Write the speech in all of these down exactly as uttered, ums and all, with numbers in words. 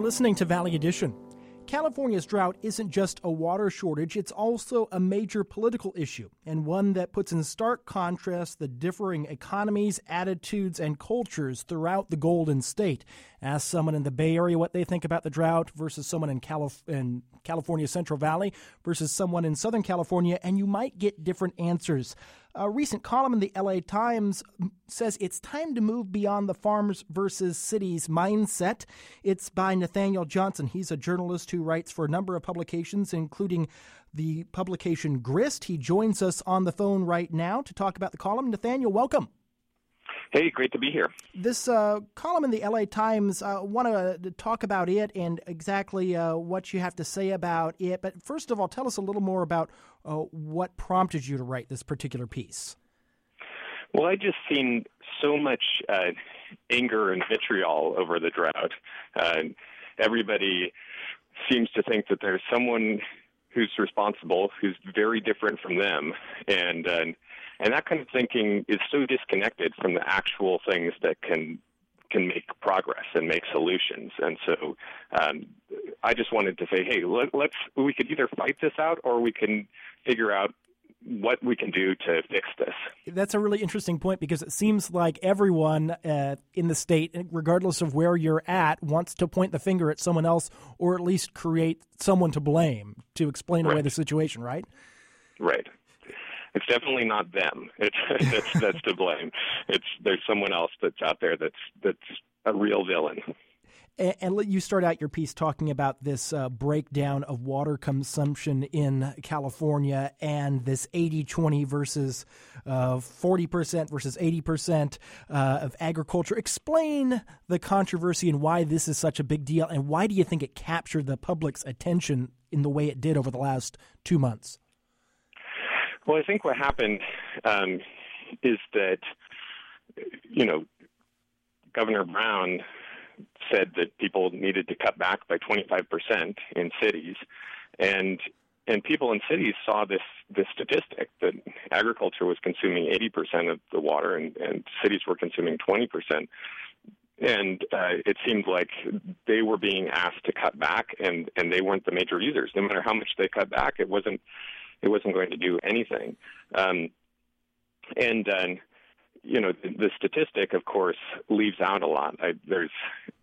listening to Valley Edition. California's drought isn't just a water shortage, it's also a major political issue, and one that puts in stark contrast the differing economies, attitudes, and cultures throughout the Golden State. Ask someone in the Bay Area what they think about the drought versus someone in, Calif- in California Central Valley versus someone in Southern California, and you might get different answers. A recent column in the L A Times says it's time to move beyond the farmers versus cities mindset. It's by Nathaniel Johnson. He's a journalist who writes for a number of publications, including the publication Grist. He joins us on the phone right now to talk about the column. Nathaniel, welcome. Hey, great to be here. This uh, column in the L A Times, I uh, want to talk about it and exactly uh, what you have to say about it. But first of all, tell us a little more about uh, what prompted you to write this particular piece. Well, I just seen so much uh, anger and vitriol over the drought. Uh, everybody seems to think that there's someone who's responsible, who's very different from them, and uh, and that kind of thinking is so disconnected from the actual things that can can make progress and make solutions. And so um, I just wanted to say, hey, let, let's we could either fight this out or we can figure out what we can do to fix this. That's a really interesting point, because it seems like everyone uh, in the state, regardless of where you're at, wants to point the finger at someone else or at least create someone to blame to explain Right. away the situation, right? Right. It's definitely not them. It's that's, that's to blame. It's there's someone else that's out there that's that's a real villain. And, and you start out your piece talking about this uh, breakdown of water consumption in California and this eighty twenty versus uh, forty percent versus eighty percent uh, of agriculture. Explain the controversy and why this is such a big deal, and why do you think it captured the public's attention in the way it did over the last two months? Well, I think what happened um, is that, you know, Governor Brown said that people needed to cut back by twenty-five percent in cities, and and people in cities saw this this statistic that agriculture was consuming eighty percent of the water, and, and cities were consuming twenty percent. And uh, it seemed like they were being asked to cut back, and, and they weren't the major users. No matter how much they cut back, it wasn't it wasn't going to do anything. Um, and uh, you know, the, the statistic, of course, leaves out a lot. I, there's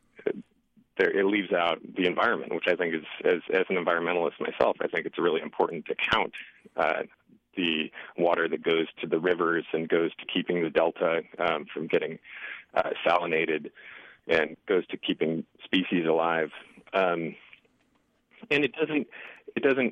there it leaves out the environment, which I think is, as as an environmentalist myself, I think it's really important to count uh, the water that goes to the rivers and goes to keeping the delta um, from getting uh, salinated, and goes to keeping species alive. Um, and it doesn't it doesn't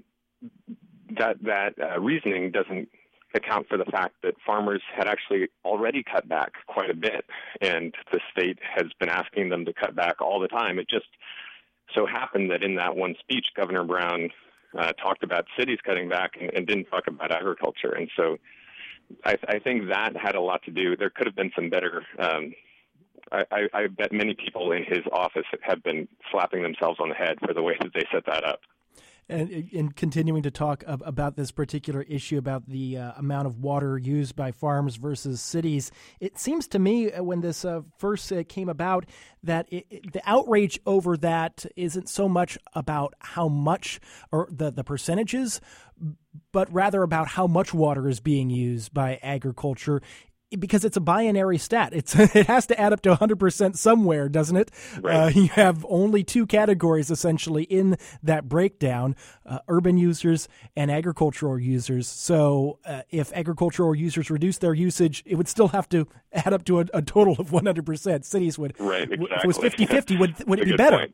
that that uh, reasoning doesn't account for the fact that farmers had actually already cut back quite a bit, and the state has been asking them to cut back all the time. It just so happened that in that one speech, Governor Brown uh, talked about cities cutting back and, and didn't talk about agriculture. And so I, I think that had a lot to do. There could have been some better um, I, I, I bet many people in his office have been slapping themselves on the head for the way that they set that up. And, and continuing to talk ab- about this particular issue about the uh, amount of water used by farms versus cities, it seems to me uh, when this uh, first uh, came about that it, it, the outrage over that isn't so much about how much or the, the percentages, but rather about how much water is being used by agriculture. Because it's a binary stat. It's it has to add up to one hundred percent somewhere, doesn't it? Right. Uh, you have only two categories, essentially, in that breakdown, uh, urban users and agricultural users. So uh, if agricultural users reduce their usage, it would still have to add up to a, a total of one hundred percent. Cities would, right, exactly. If it was fifty-fifty, would, would it be better?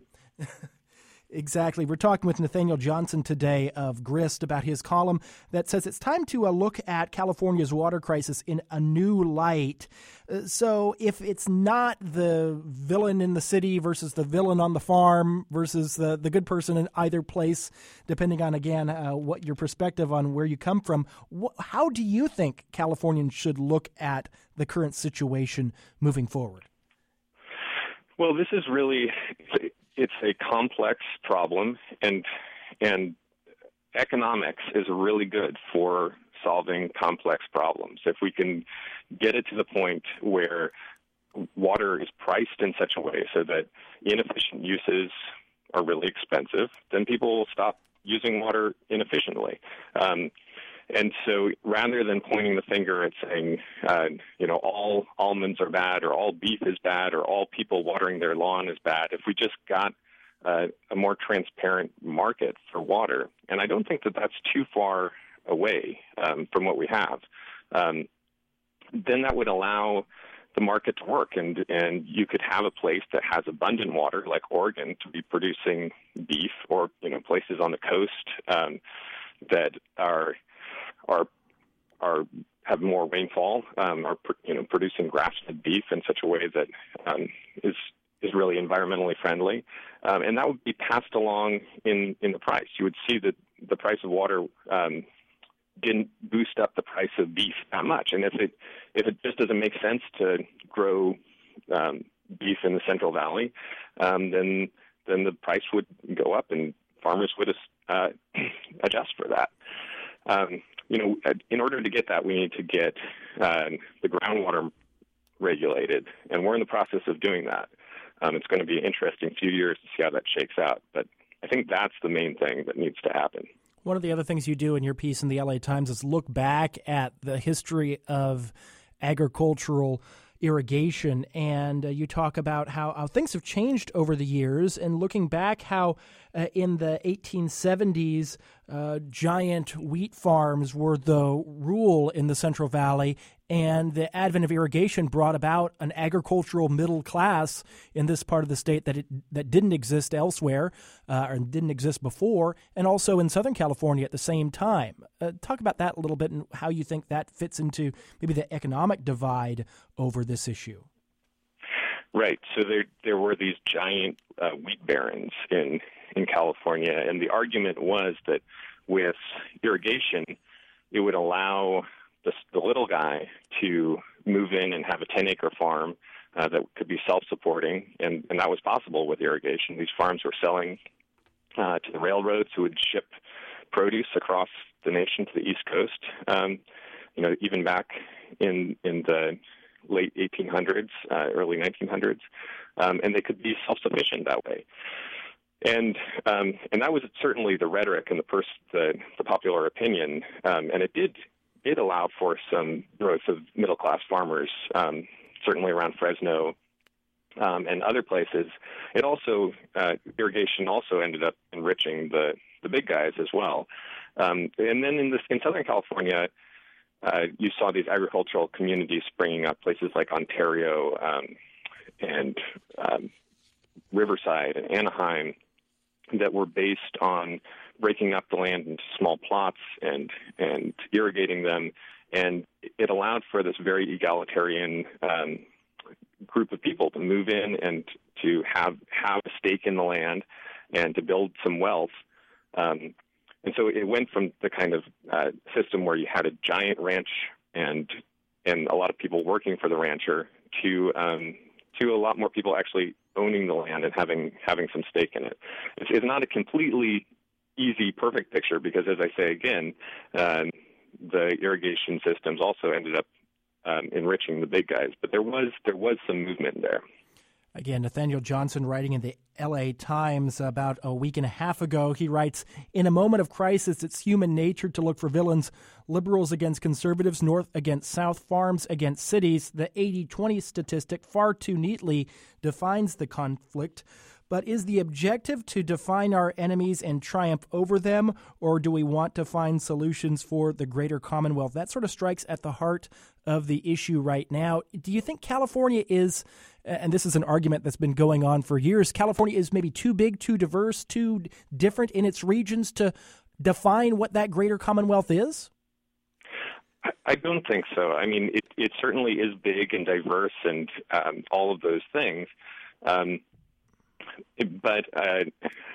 Exactly. We're talking with Nathaniel Johnson today of Grist about his column that says it's time to uh, look at California's water crisis in a new light. Uh, so if it's not the villain in the city versus the villain on the farm versus the, the good person in either place, depending on, again, uh, what your perspective on where you come from, wh- how do you think Californians should look at the current situation moving forward? Well, this is really... It's a complex problem, and and economics is really good for solving complex problems. If we can get it to the point where water is priced in such a way so that inefficient uses are really expensive, then people will stop using water inefficiently. Um, and so rather than pointing the finger and saying, uh, you know, all almonds are bad or all beef is bad or all people watering their lawn is bad, if we just got uh, a more transparent market for water, and I don't think that that's too far away um, from what we have, um, then that would allow the market to work, and and you could have a place that has abundant water, like Oregon, to be producing beef, or you know places on the coast um, that are are are have more rainfall, um, are you know producing grass-fed beef in such a way that um, is is really environmentally friendly, um, and that would be passed along in in the price. You would see that the price of water Um, didn't boost up the price of beef that much. And if it if it just doesn't make sense to grow um, beef in the Central Valley, um, then then the price would go up, and farmers would uh, adjust for that. Um, you know, in order to get that, we need to get uh, the groundwater regulated, and we're in the process of doing that. Um, it's going to be an interesting few years to see how that shakes out, but I think that's the main thing that needs to happen. One of the other things you do in your piece in the L A Times is look back at the history of agricultural irrigation, and uh, you talk about how, how things have changed over the years, and looking back how uh, in the eighteen seventies, uh, giant wheat farms were the rule in the Central Valley, and the advent of irrigation brought about an agricultural middle class in this part of the state that it, that didn't exist elsewhere, uh, or didn't exist before, and also in Southern California at the same time. Uh, talk about that a little bit and how you think that fits into maybe the economic divide over this issue. Right. So there there were these giant uh, wheat barons in in California, and the argument was that with irrigation, it would allow the, the little guy to move in and have a ten-acre farm uh, that could be self-supporting, and, and that was possible with irrigation. These farms were selling uh, to the railroads, who would ship produce across the nation to the East Coast. Um, you know, even back in in the late eighteen hundreds, uh, early nineteen hundreds, um, and they could be self-sufficient that way. And um, and that was certainly the rhetoric and the, pers- the, the popular opinion, um, and it did did allow for some growth of middle-class farmers, um, certainly around Fresno um, and other places. It also, uh, irrigation also ended up enriching the, the big guys as well. Um, and then in, this, in Southern California, uh, you saw these agricultural communities springing up, places like Ontario um, and um, Riverside and Anaheim, that were based on breaking up the land into small plots and and irrigating them, and it allowed for this very egalitarian um, group of people to move in and to have have a stake in the land and to build some wealth. Um, and so it went from the kind of uh, system where you had a giant ranch and and a lot of people working for the rancher to um, to a lot more people actually owning the land and having having some stake in it. It's, it's not a completely easy, perfect picture because, as I say again, um, the irrigation systems also ended up um, enriching the big guys. But there was there was some movement there. Again, Nathaniel Johnson writing in the L A Times about a week and a half ago. He writes, "In a moment of crisis, it's human nature to look for villains. Liberals against conservatives, North against South, farms against cities. The eighty twenty statistic far too neatly defines the conflict. But is the objective to define our enemies and triumph over them, or do we want to find solutions for the greater Commonwealth?" That sort of strikes at the heart of the issue right now. Do you think California is, and this is an argument that's been going on for years, California is maybe too big, too diverse, too different in its regions to define what that greater Commonwealth is? I don't think so. I mean, it, it certainly is big and diverse and um, all of those things. Um, but uh,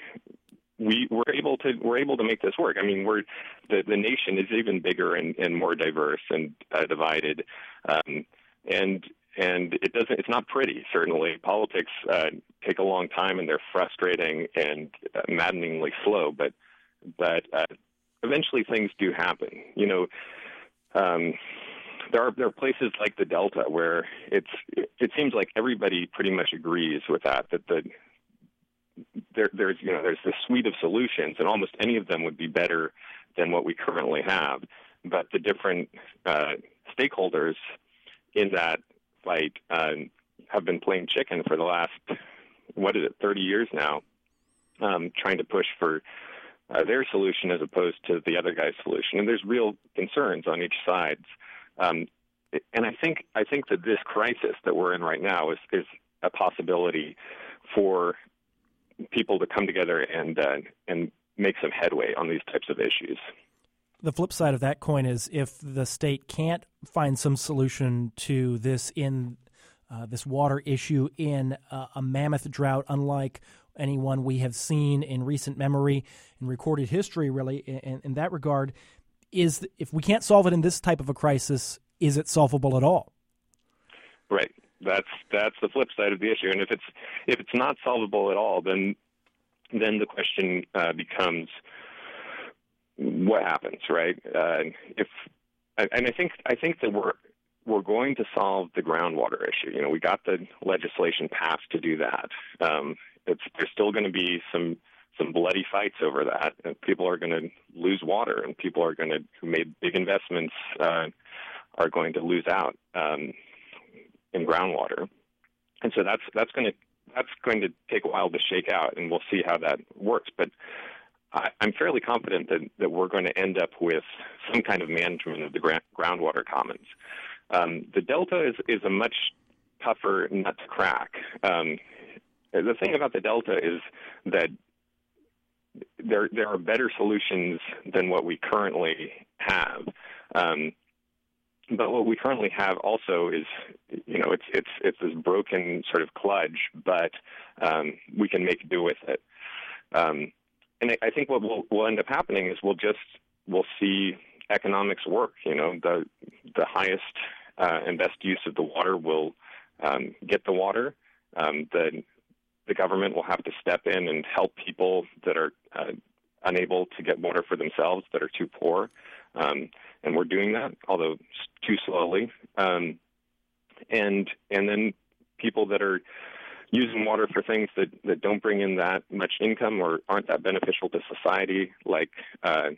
we were able to we're able to make this work. I mean, we're the, the nation is even bigger and, and more diverse and uh, divided, um, and and it doesn't. It's not pretty. Certainly, politics uh, take a long time and they're frustrating and uh, maddeningly slow. But but uh, eventually, things do happen. You know. Um, there are there are places like the Delta where it's it seems like everybody pretty much agrees with that that the there, there's you know there's this suite of solutions, and almost any of them would be better than what we currently have. But the different uh, stakeholders in that fight um, have been playing chicken for the last, what is it, thirty years now, um, trying to push for uh, their solution as opposed to the other guy's solution. And there's real concerns on each side. Um, and I think I think that this crisis that we're in right now is, is a possibility for people to come together and uh, and make some headway on these types of issues. The flip side of that coin is if the state can't find some solution to this in uh, this water issue in uh, a mammoth drought, unlike anyone we have seen in recent memory and recorded history, really, in, in that regard, is if we can't solve it in this type of a crisis, is it solvable at all? Right. That's that's the flip side of the issue. And if it's if it's not solvable at all, then then the question uh, becomes, what happens, right? Uh, if and I think I think that we're we're going to solve the groundwater issue. You know, we got the legislation passed to do that. Um, it's there's still going to be some some bloody fights over that. And people are going to lose water, and people are going to who made big investments uh, are going to lose out um, in groundwater. And so that's that's going to that's going to take a while to shake out, and we'll see how that works. But I, I'm fairly confident that, that we're going to end up with some kind of management of the gra- groundwater commons. Um, the Delta is, is a much tougher nut to crack. Um, the thing about the Delta is that there there are better solutions than what we currently have. Um, but what we currently have also is, you know, it's it's it's this broken sort of kludge, but um, we can make do with it. Um, And I think what will, will end up happening is we'll just we'll see economics work. You know, the the highest uh, and best use of the water will um, get the water. Um, the the government will have to step in and help people that are uh, unable to get water for themselves, that are too poor, um, and we're doing that, although too slowly. Um, and and then people that are using water for things that, that don't bring in that much income or aren't that beneficial to society, like, uh,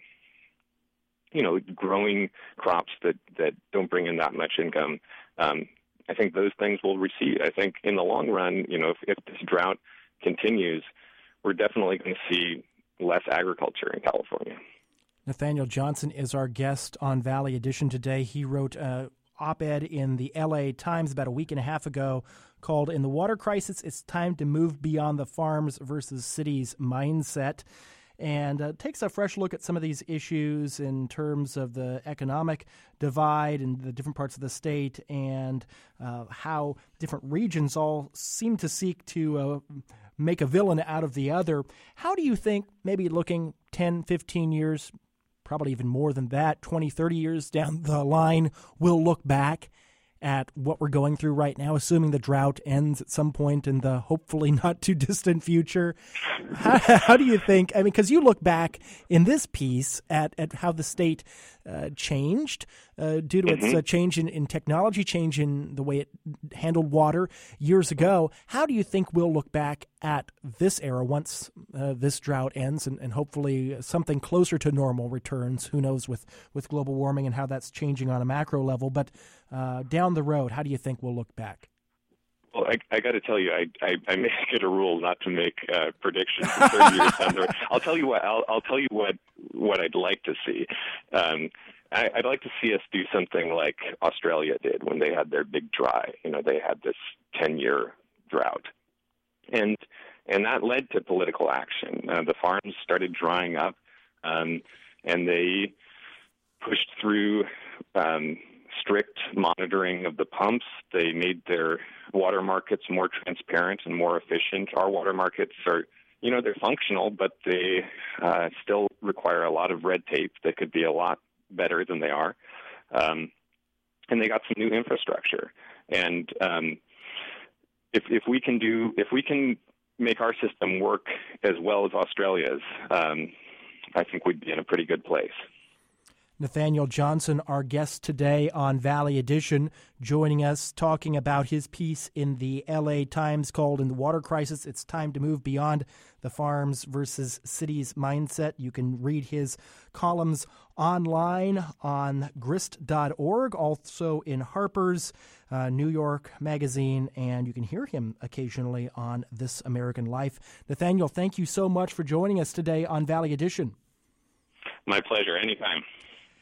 you know, growing crops that, that don't bring in that much income. Um, I think those things will recede. I think in the long run, you know, if, if this drought continues, we're definitely going to see less agriculture in California. Nathaniel Johnson is our guest on Valley Edition today. He wrote a op-ed in the L A Times about a week and a half ago called "In the Water Crisis, It's Time to Move Beyond the Farms versus Cities Mindset," and uh, takes a fresh look at some of these issues in terms of the economic divide in the different parts of the state and uh, how different regions all seem to seek to uh, make a villain out of the other. How do you think, maybe looking ten, fifteen years, probably even more than that, twenty, thirty years down the line, we'll look back at what we're going through right now, assuming the drought ends at some point in the hopefully not too distant future? How, how do you think, I mean, because you look back in this piece at, at how the state uh, changed uh, due to mm-hmm. its uh, change in, in technology, change in the way it handled water years ago. How do you think we'll look back at this era once uh, this drought ends and, and hopefully something closer to normal returns? Who knows with, with global warming and how that's changing on a macro level, but uh, down the road, how do you think we'll look back? Well, I, I got to tell you, I, I, I make it a rule not to make uh, predictions for thirty years down the road. I'll tell you what. I'll, I'll tell you what. What I'd like to see. Um, I, I'd like to see us do something like Australia did when they had their big dry. You know, they had this ten-year drought, and and that led to political action. Uh, the farms started drying up, um, and they pushed through Um, strict monitoring of the pumps. They made their water markets more transparent and more efficient. Our water markets are, you know, they're functional, but they uh, still require a lot of red tape that could be a lot better than they are. Um, and they got some new infrastructure. And um, if if we can do, if we can make our system work as well as Australia's, um, I think we'd be in a pretty good place. Nathaniel Johnson, our guest today on Valley Edition, joining us, talking about his piece in the L A Times called "In the Water Crisis, It's Time to Move Beyond the Farms versus Cities Mindset." You can read his columns online on grist dot org, also in Harper's, uh, New York Magazine, and you can hear him occasionally on This American Life. Nathaniel, thank you so much for joining us today on Valley Edition. My pleasure. Anytime.